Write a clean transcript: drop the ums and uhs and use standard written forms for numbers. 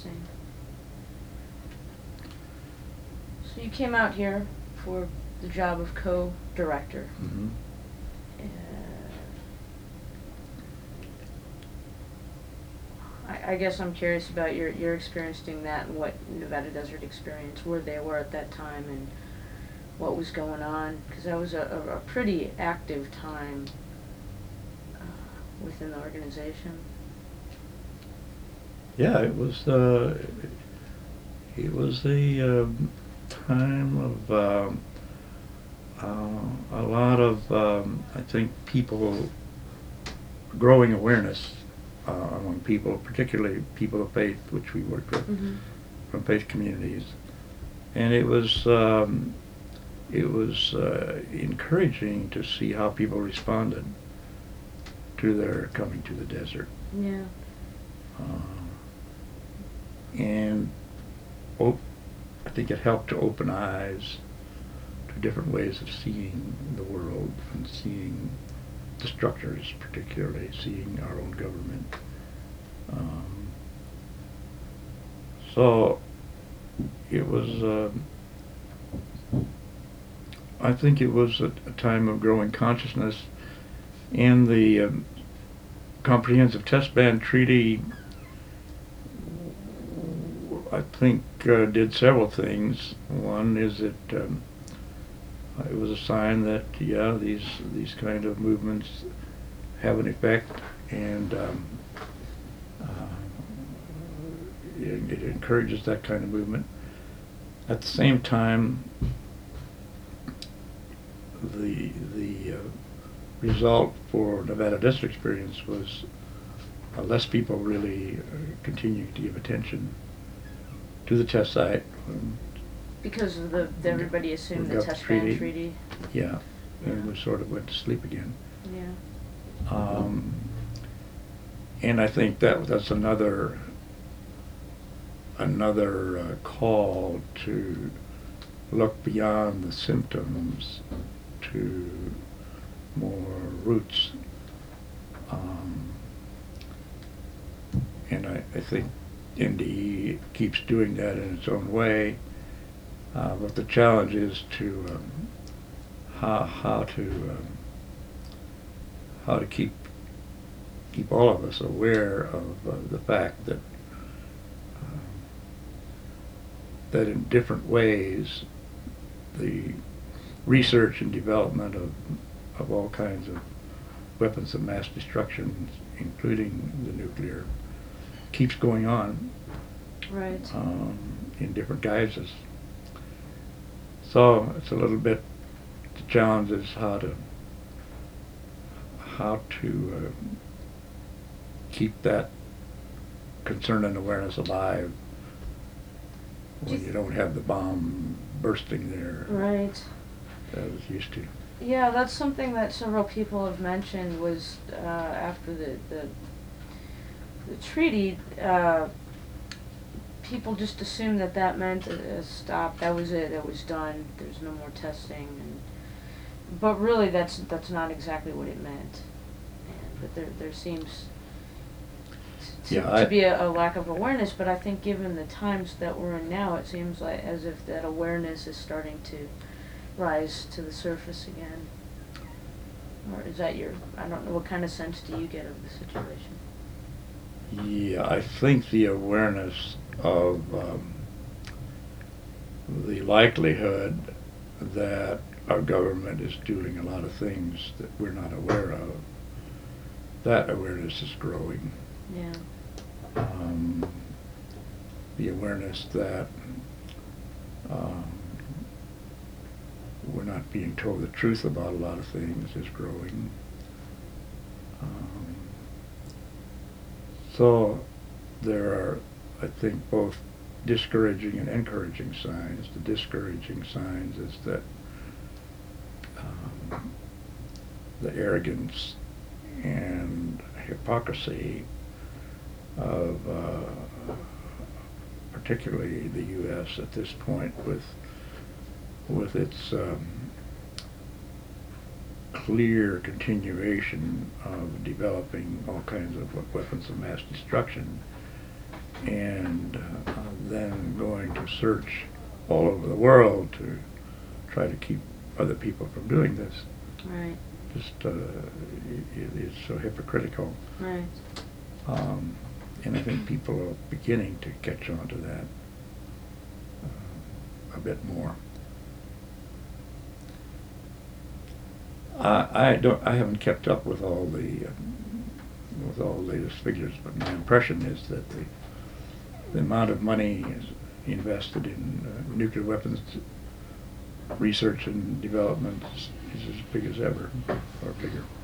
Interesting. So you came out here for the job of co-director. Mm-hmm. I guess I'm curious about your experience doing that and what Nevada Desert Experience, where they were at that time and what was going on, because that was a pretty active time within the organization. Yeah, it was a time of a lot of I think people growing awareness among people, particularly people of faith, which we worked with Mm-hmm. from faith communities, and it was encouraging to see how people responded to their coming to the desert. Yeah. And I think it helped to open eyes to different ways of seeing the world and seeing the structures, particularly seeing our own government. So it was, I think it was a time of growing consciousness, and the Comprehensive Test Ban Treaty, I think, did several things. One is it was a sign that, yeah, these kind of movements have an effect, and it encourages that kind of movement. At the same time, the result for Nevada District Experience was less people really continuing to give attention to the test site. Because of everybody assumed the test ban treaty. Yeah, and we sort of went to sleep again. Yeah. And I think that's another call to look beyond the symptoms to more roots. And I think NDE keeps doing that in its own way, but the challenge is to how to keep all of us aware of the fact that that in different ways the research and development of all kinds of weapons of mass destruction, including the nuclear, keeps going on. Right. In different guises. So it's a little bit, the challenge is how to keep that concern and awareness alive when you don't have the bomb bursting there. Right. As it used to. Yeah, that's something that several people have mentioned was after the treaty, people just assumed that meant a stop. That was it. That was done. There's no more testing. But really, that's not exactly what it meant. But there seems to be a lack of awareness. But I think given the times that we're in now, it seems like as if that awareness is starting to rise to the surface again. Or is that I don't know, what kind of sense do you get of the situation? Yeah, I think the awareness of the likelihood that our government is doing a lot of things that we're not aware of, that awareness is growing. Yeah. The awareness that we're not being told the truth about a lot of things is growing. So there are, I think, both discouraging and encouraging signs. The discouraging signs is that the arrogance and hypocrisy of particularly the U.S. at this point with its clear continuation of developing all kinds of weapons of mass destruction and then going to search all over the world to try to keep other people from doing this. Right. Just it's so hypocritical. Right. And I think people are beginning to catch on to that a bit more. I haven't kept up with all the latest figures, but my impression is that the amount of money is invested in nuclear weapons research and development is as big as ever, or bigger.